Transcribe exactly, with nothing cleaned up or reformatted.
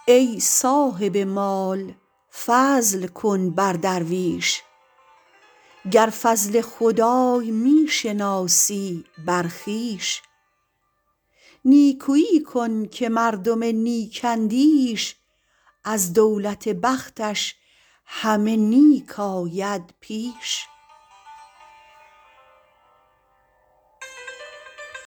ای صاحب مال فضل کن بر درویش، گر فضل خدای می شناسی بر خویش. نیکویی کن که مردم نیک اندیش، از دولت بختش همه نیک آید پیش.